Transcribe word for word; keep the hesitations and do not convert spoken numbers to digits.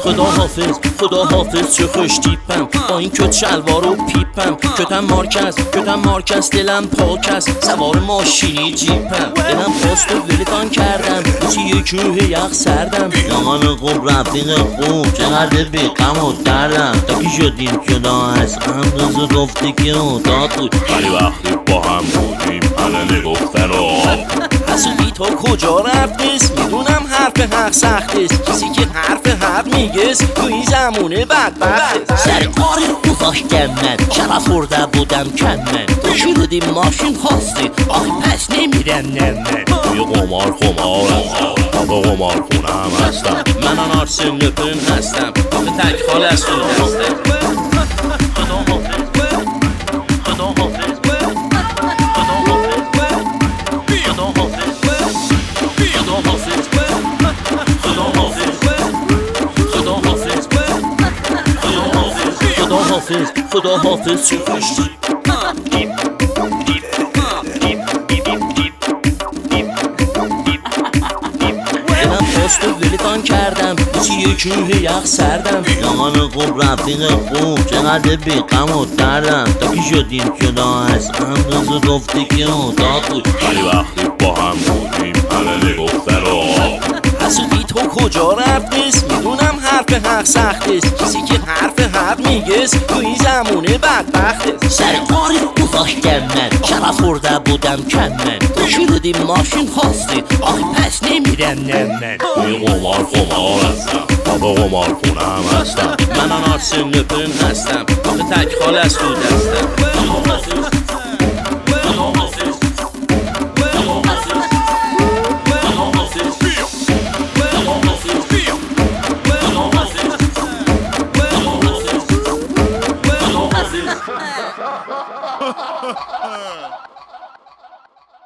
خدا حافظ خدا حافظ چه خوش تیپم، با این کت شلوار و پیپم، کتم مارکس کتم مارکس، دلم پاکس سوار ماشینی جیپم، دلم خواست و ولتان کردم چی یک کوه یخ سردم. یامان خوب رفیق خوب چقدر بیقم و دردم، تا که شدیم جدا از هم روزو گفته که اتاق بود، ولی وقتی با هم بودیم همه میگفتن حسودی تا کجا رفتیست، میدونم حرف حق سختیست، کسی که حرف حق میگست تو این زمونه بدبختیست. سر کار گذاشتم من شرف ورده بودم کم من، شروعی ماشین خواستی آخی پس نمیرم نه من. توی قمار خمار هستم بابا قمار خونه هم هستم، من آنارسن لپن هستم آخه تک خال از تو دستم. خدا حافظ خدا حافظ خدا حافظ خدا حافظ خدا حافظ خدا حافظ خدا حافظ خدا حافظ خدا حافظ چه خوشی خواست و ولتان کردم چی یک کوه یخ سردم. یامان خوب رفیق خوب چقدر بیقم و دردم، تا که شدیم جدا از هم روزو گفته که اتاق بود، ولی وقتی با هم بودیم همه میگفتن حسودی تو کجا رفتیست، میدونم حرف حق سختیست، کسی که حرف حق میگست تو این زمونه بدبختیست. سر کاری گذاشتم من شرف ورده بودم کم من، شروعی ماشین خواستی آخی پس نمیرم نه من. توی قمار خمار هستم بابا قمار خونه هم هستم، من آنارسن لپن هستم آخه تک خال از تو دستم. خدا حافظ خدا حافظ خدا حافظ خدا حافظ خدا حافظ خدا حافظ خدا حافظ خدا حافظ